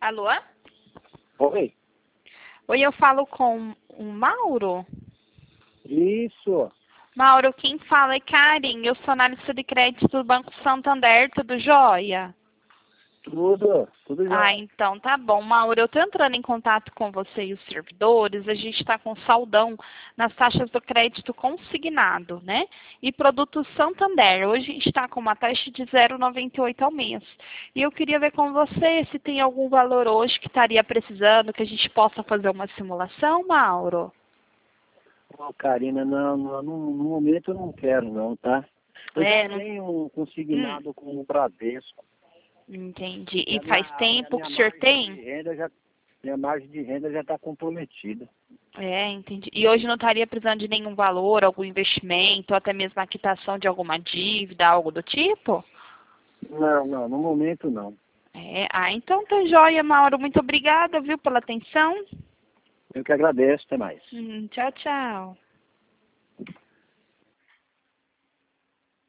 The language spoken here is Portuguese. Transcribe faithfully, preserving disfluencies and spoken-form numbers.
Alô? Oi. Oi, eu falo com o Mauro? Isso. Mauro, quem fala é Karen, eu sou analista de crédito do Banco Santander, tudo jóia? Tudo, tudo já. Ah, então tá bom. Mauro, eu tô entrando em contato com você e os servidores, a gente está com saldão nas taxas do crédito consignado, né? E produto Santander, hoje a gente está com uma taxa de zero vírgula noventa e oito ao mês. E eu queria ver com você se tem algum valor hoje que estaria precisando, que a gente possa fazer uma simulação, Mauro. Ô, Karina, não, não, no, no momento eu não quero não, tá? Eu É, já não... tenho um consignado Hum, com o Bradesco. entendi. E E a minha, faz a tempo que minha o senhor margem de tem? renda já, minha margem de renda já está comprometida. É, entendi. E hoje não estaria precisando de nenhum valor, algum investimento, ou até mesmo a quitação de alguma dívida, algo do tipo? Não, não, no momento não. É, ah, então tá joia, Mauro. Muito obrigada, viu, pela atenção. Eu que agradeço, até mais. Hum, tchau, tchau.